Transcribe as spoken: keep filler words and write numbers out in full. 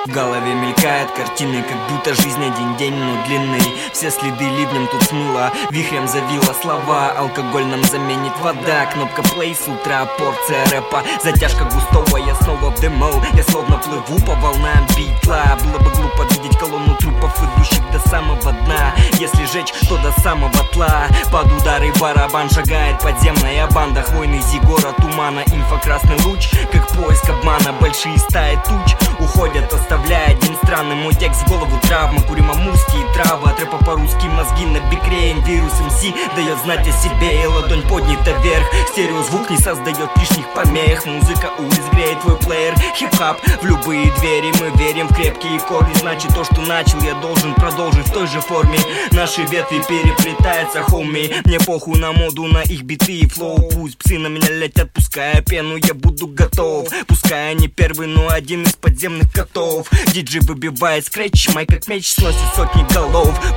В голове мелькают картины, как будто жизнь один день, но длинный. Все следы ливнем тут смыло, вихрем завила слова. Алкоголь нам заменит вода, кнопка плей с утра, порция рэпа. Затяжка густого, я снова в демо. Я словно плыву по волнам битла. Было бы глупо видеть колонну трупов, идущих до самого дна. Если жечь, то до самого тла. Под удары барабан шагает подземная банда. Хвойный зигора тумана, инфокрасный луч, как поиск обмана. Большие стаи туч уходят, оставляя один странный мой текст в голову травма. Курим амурские травы, от рэпа по-русски мозги на бикрейн. Вирус эм си дает знать о себе, и ладонь поднята вверх. Стереозвук не создает лишних помех. Музыка улиц греет твой плеер. Хип-хап в любые двери, мы верим в крепкие корни. Значит, то, что начал, я должен продолжить в той же форме. Наши ветви переплетаются, хоми. Мне похуй на моду, на их биты и флоу. Пусть псы на меня летят, пуская пену, я буду готов. Пускай не первый, но один из подземных котов. Диджей выбивает скретч, май как меч сносит сотни голов.